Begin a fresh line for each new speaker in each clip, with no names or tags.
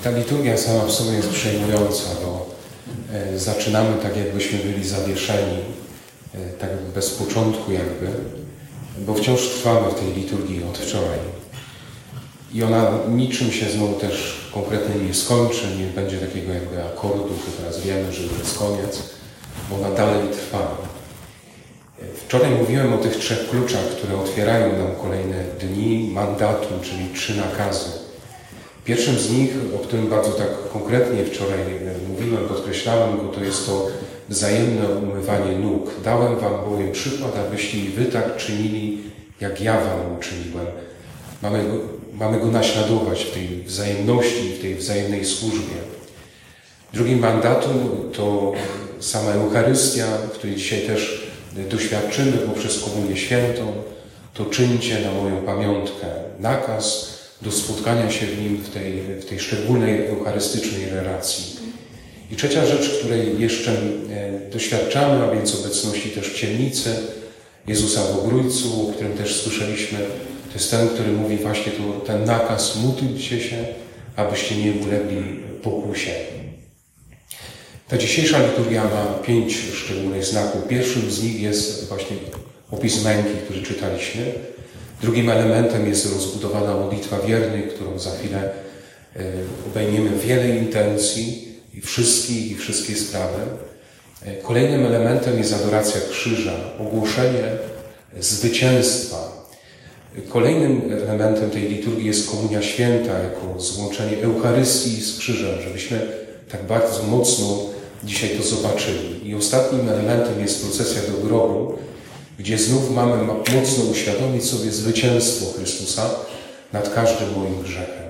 Ta liturgia sama w sobie jest przejmująca, bo zaczynamy tak, jakbyśmy byli zawieszeni, tak bez początku jakby, bo wciąż trwamy w tej liturgii od wczoraj. I ona niczym się znowu też konkretnie nie skończy, nie będzie takiego jakby akordu, że teraz wiemy, że już jest koniec, bo ona dalej trwa. Wczoraj mówiłem o tych 3 kluczach, które otwierają nam kolejne dni mandatum, czyli 3 nakazy. Pierwszym z nich, o którym bardzo tak konkretnie wczoraj mówiłem, podkreślałem go, to jest to wzajemne umywanie nóg. Dałem wam bowiem przykład, abyście i wy tak czynili, jak ja wam uczyniłem. Mamy go naśladować w tej wzajemności, w tej wzajemnej służbie. Drugim mandatum to sama Eucharystia, której dzisiaj też doświadczymy poprzez Komunię Świętą. To czyńcie na moją pamiątkę. Nakaz do spotkania się w nim w tej szczególnej eucharystycznej relacji. I trzecia rzecz, której jeszcze doświadczamy, a więc obecności też w cielnicy Jezusa w Ogrójcu, o którym też słyszeliśmy, to jest ten, który mówi właśnie ten nakaz: módlcie się, abyście nie ulegli pokusie. Ta dzisiejsza liturgia ma 5 szczególnych znaków. Pierwszym z nich jest właśnie opis męki, który czytaliśmy. Drugim elementem jest rozbudowana modlitwa wiernych, którą za chwilę obejmiemy wiele intencji i wszystkie sprawy. Kolejnym elementem jest adoracja krzyża, ogłoszenie zwycięstwa. Kolejnym elementem tej liturgii jest Komunia Święta, jako złączenie Eucharystii z krzyżem, żebyśmy tak bardzo mocno dzisiaj to zobaczyli. I ostatnim elementem jest procesja do grobu, gdzie znów mamy mocno uświadomić sobie zwycięstwo Chrystusa nad każdym moim grzechem.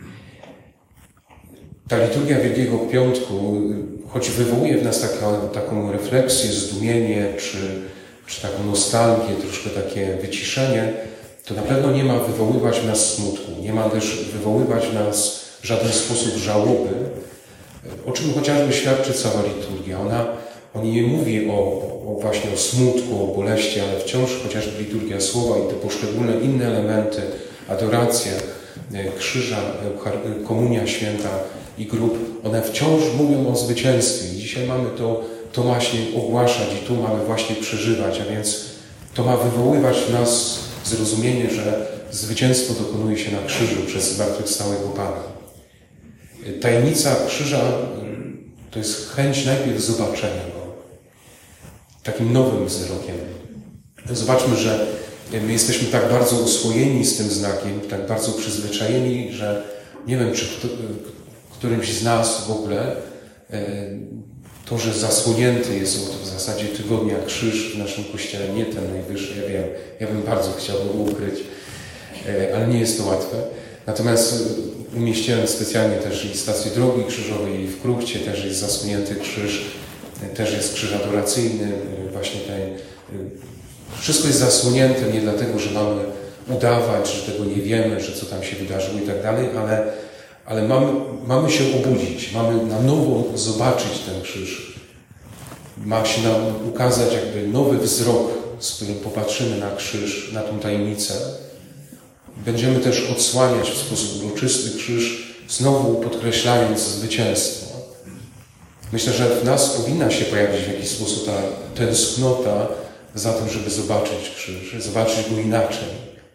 Ta liturgia Wielkiego Piątku, choć wywołuje w nas taką refleksję, zdumienie, czy taką nostalgię, troszkę takie wyciszenie, to na pewno nie ma wywoływać w nas smutku, nie ma też wywoływać w nas w żaden sposób żałoby, o czym chociażby świadczy cała liturgia. Ona nie mówi właśnie o smutku, o boleści, ale wciąż chociażby liturgia słowa i te poszczególne inne elementy, adoracja krzyża, Komunia Święta i grób, one wciąż mówią o zwycięstwie. I dzisiaj mamy to właśnie ogłaszać i tu mamy właśnie przeżywać, a więc to ma wywoływać w nas zrozumienie, że zwycięstwo dokonuje się na krzyżu przez zmartwychwstałego Pana. Tajemnica krzyża to jest chęć najpierw zobaczenia Go takim nowym wzrokiem. Zobaczmy, że my jesteśmy tak bardzo oswojeni z tym znakiem, tak bardzo przyzwyczajeni, że nie wiem, czy którymś z nas w ogóle to, że zasłonięty jest od w zasadzie tygodnia krzyż w naszym kościele, nie ten najwyższy, ja wiem, ja bym bardzo chciał go ukryć, ale nie jest to łatwe. Natomiast umieściłem specjalnie też i stację drogi krzyżowej, i w Kruchcie też jest zasłonięty krzyż, też jest krzyż adoracyjny, właśnie ten. Wszystko jest zasłonięte nie dlatego, że mamy udawać, że tego nie wiemy, że co tam się wydarzyło i tak dalej, ale mamy się obudzić, mamy na nowo zobaczyć ten krzyż. Ma się nam ukazać jakby nowy wzrok, z którym popatrzymy na krzyż, na tą tajemnicę. Będziemy też odsłaniać w sposób uroczysty krzyż, znowu podkreślając zwycięstwo. Myślę, że w nas powinna się pojawić w jakiś sposób ta tęsknota za tym, żeby zobaczyć krzyż, zobaczyć go inaczej.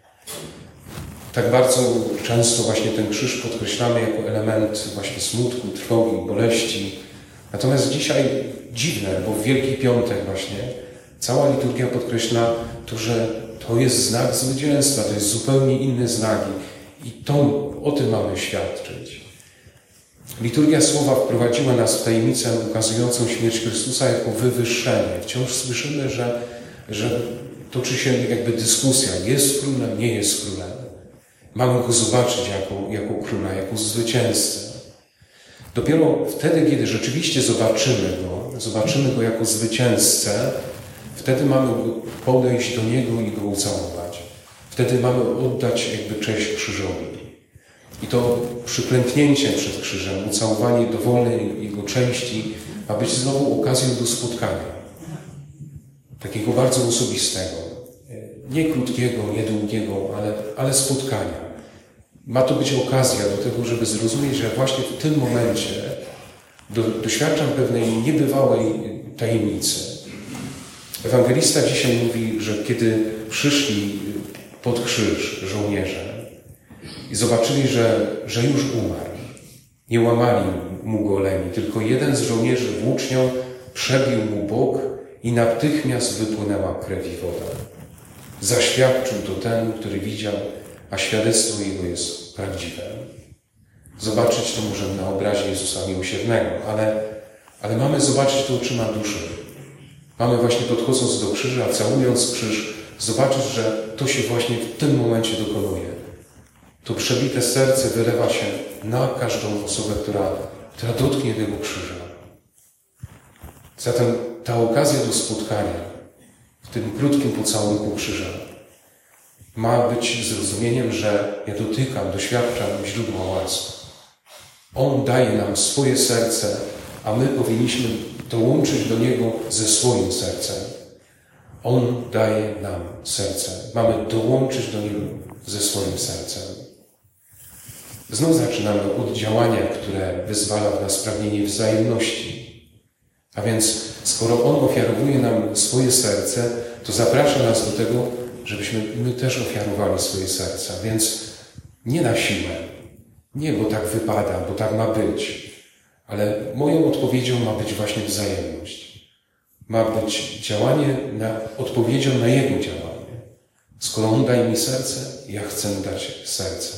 Tak bardzo często właśnie ten krzyż podkreślamy jako element właśnie smutku, trwogi, boleści. Natomiast dzisiaj dziwne, bo w Wielki Piątek właśnie cała liturgia podkreśla to, że to jest znak zwycięstwa, to jest zupełnie inny znak i o tym mamy świadczyć. Liturgia Słowa wprowadziła nas w tajemnicę ukazującą śmierć Chrystusa jako wywyższenie. Wciąż słyszymy, że toczy się jakby dyskusja, jest królem, nie jest królem. Mamy go zobaczyć jako króla, jako zwycięzcę. Dopiero wtedy, kiedy rzeczywiście zobaczymy go jako zwycięzcę, wtedy mamy podejść do Niego i go ucałować. Wtedy mamy oddać jakby cześć krzyżowi. I to przyklęknięcie przed krzyżem, ucałowanie dowolnej Jego części ma być znowu okazją do spotkania. Takiego bardzo osobistego. Nie krótkiego, nie długiego, ale spotkania. ma to być okazja do tego, żeby zrozumieć, że właśnie w tym momencie doświadczam pewnej niebywałej tajemnicy. Ewangelista dzisiaj mówi, że kiedy przyszli pod krzyż żołnierze i zobaczyli, że już umarł, nie łamali mu goleni, tylko jeden z żołnierzy włócznią przebił mu bok i natychmiast wypłynęła krew i woda. Zaświadczył to ten, który widział, a świadectwo jego jest prawdziwe. Zobaczyć to możemy na obrazie Jezusa Miłosiernego, ale mamy zobaczyć to oczyma duszy. Mamy właśnie podchodząc do krzyża, całując krzyż, zobaczyć, że to się właśnie w tym momencie dokonuje. To przebite serce wylewa się na każdą osobę, która dotknie tego krzyża. Zatem ta okazja do spotkania w tym krótkim pocałunku krzyża ma być zrozumieniem, że ja dotykam, doświadczam źródła łaski. On daje nam swoje serce, a my powinniśmy dołączyć do Niego ze swoim sercem. On daje nam serce. Mamy dołączyć do Niego ze swoim sercem. Znów zaczynamy od działania, które wyzwala w nas pragnienie wzajemności. A więc skoro On ofiarowuje nam swoje serce, to zaprasza nas do tego, żebyśmy my też ofiarowali swoje serca. Więc nie na siłę, nie bo tak wypada, bo tak ma być, ale moją odpowiedzią ma być właśnie wzajemność. Ma być działanie odpowiedzią na Jego działanie. Skoro On daje mi serce, ja chcę dać serce.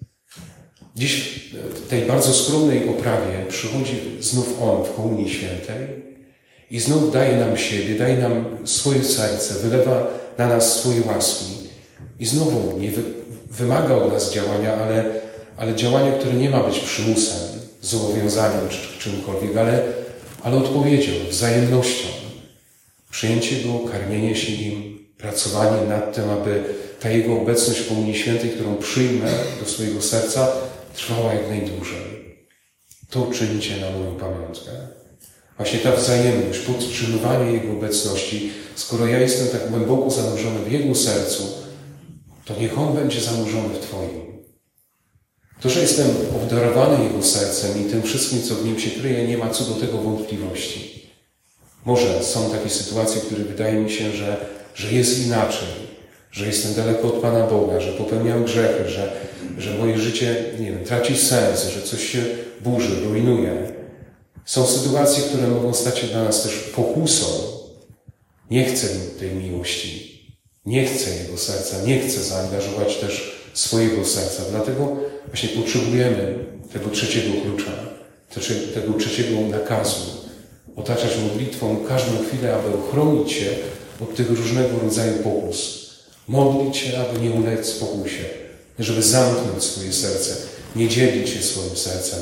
Dziś w tej bardzo skromnej oprawie przychodzi znów On w Komunii Świętej i znów daje nam siebie, daje nam swoje serce, wylewa na nas swoje łaski. I znowu nie wymaga od nas działania, ale działania, które nie ma być przymusem, zobowiązaniem czy czymkolwiek, ale odpowiedzią, wzajemnością. Przyjęcie Go, karmienie się Nim, pracowanie nad tym, aby ta Jego obecność w Komunii Świętej, którą przyjmę do swojego serca, trwała jak najdłużej. To czyńcie na moją pamiątkę. Właśnie ta wzajemność, podtrzymywanie Jego obecności, skoro ja jestem tak głęboko zanurzony w Jego sercu, to niech On będzie zanurzony w Twoim. To, że jestem obdarowany Jego sercem i tym wszystkim, co w Nim się kryje, nie ma co do tego wątpliwości. Może są takie sytuacje, w których wydaje mi się, że jest inaczej, że jestem daleko od Pana Boga, że popełniam grzechy, że moje życie, nie wiem, traci sens, że coś się burzy, rujnuje. Są sytuacje, które mogą stać się dla nas też pokusą. Nie chcę tej miłości, nie chcę Jego serca, nie chcę zaangażować też swojego serca. Dlatego właśnie potrzebujemy tego trzeciego klucza, tego trzeciego nakazu. Otaczać modlitwą każdą chwilę, aby ochronić się od tych różnego rodzaju pokus. Modlić się, aby nie ulec pokusie, żeby zamknąć swoje serce, nie dzielić się swoim sercem.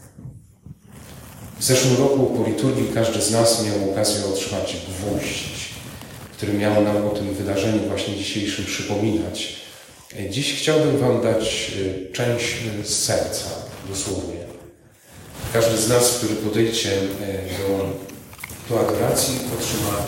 W zeszłym roku po liturgii każdy z nas miał okazję otrzymać gwóźdź, który miał nam o tym wydarzeniu właśnie dzisiejszym przypominać. Dziś chciałbym Wam dać część z serca, dosłownie. Każdy z nas, który podejdzie do adoracji, otrzyma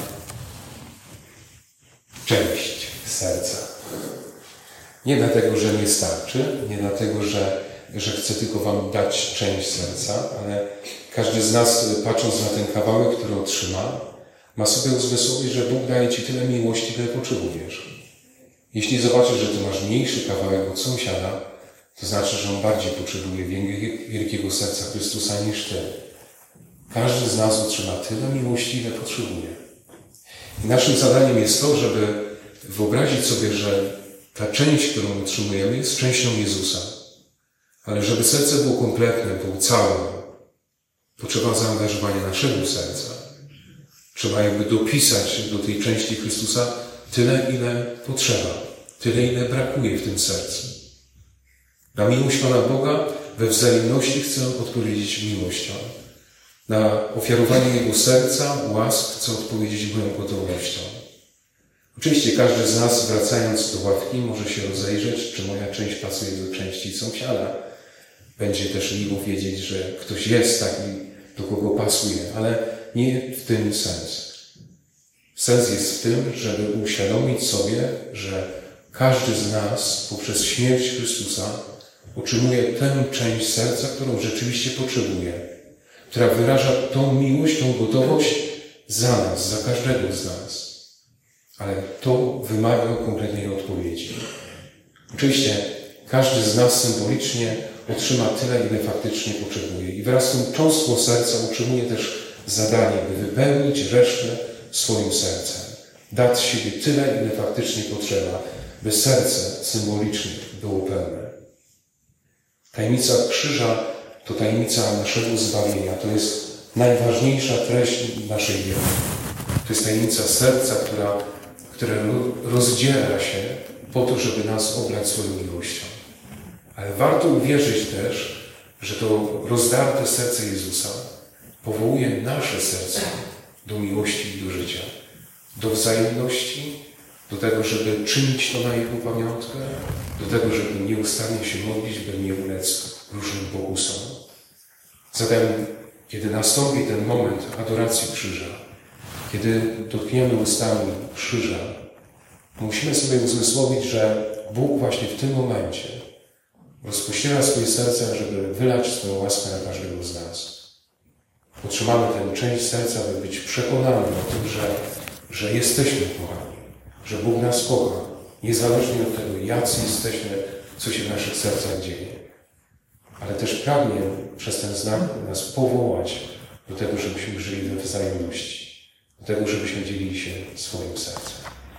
część serca. Nie dlatego, że nie starczy, nie dlatego, że chcę tylko Wam dać część serca, ale każdy z nas, patrząc na ten kawałek, który otrzyma, ma sobie uzmysłowić, że Bóg daje Ci tyle miłości, ile potrzebujesz. Jeśli zobaczysz, że Ty masz mniejszy kawałek od sąsiada, to znaczy, że on bardziej potrzebuje wielkiego serca Chrystusa niż Ty. Każdy z nas otrzyma tyle miłości, ile potrzebuje. I naszym zadaniem jest to, żeby wyobrazić sobie, że ta część, którą otrzymujemy, jest częścią Jezusa. Ale żeby serce było kompletne, było całe, potrzeba zaangażowania naszego serca. Trzeba jakby dopisać do tej części Chrystusa tyle, ile potrzeba, tyle, ile brakuje w tym sercu. Na miłość Pana Boga we wzajemności chcę odpowiedzieć miłością. Na ofiarowanie Jego serca, łask chcę odpowiedzieć moją gotowością. Oczywiście każdy z nas, wracając do ławki, może się rozejrzeć, czy moja część pasuje do części sąsiada. Będzie też miło wiedzieć, że ktoś jest taki, do kogo pasuje, ale nie w tym sens. Sens jest w tym, żeby uświadomić sobie, że każdy z nas poprzez śmierć Chrystusa utrzymuje tę część serca, którą rzeczywiście potrzebuje, która wyraża tą miłość, tą gotowość za nas, za każdego z nas. Ale to wymaga konkretnej odpowiedzi. Oczywiście każdy z nas symbolicznie otrzyma tyle, ile faktycznie potrzebuje. I wraz z tą cząstką serca utrzymuje też zadanie, by wypełnić resztę swoim sercem. Dać siebie tyle, ile faktycznie potrzeba, by serce symbolicznie było pełne. Tajemnica krzyża to tajemnica naszego zbawienia. To jest najważniejsza treść naszej wiary. To jest tajemnica serca, które rozdziela się po to, żeby nas oblać swoją miłością. Ale warto uwierzyć też, że to rozdarte serce Jezusa powołuje nasze serce do miłości i do życia, do wzajemności, do tego, żeby czynić to na Jego pamiątkę, do tego, żeby nieustannie się modlić, by nie ulec różnym pokusom. Zatem, kiedy nastąpi ten moment adoracji krzyża, kiedy dotkniemy ustami krzyża, musimy sobie uzmysłowić, że Bóg właśnie w tym momencie rozpościera swoje serce, żeby wylać swoją łaskę na każdego z nas. Otrzymamy tę część serca, by być przekonanym o tym, że jesteśmy kochani, że Bóg nas kocha, niezależnie od tego, jacy jesteśmy, co się w naszych sercach dzieje. Ale też pragnie przez ten znak nas powołać do tego, żebyśmy żyli we wzajemności, do tego, żebyśmy dzielili się swoim sercem.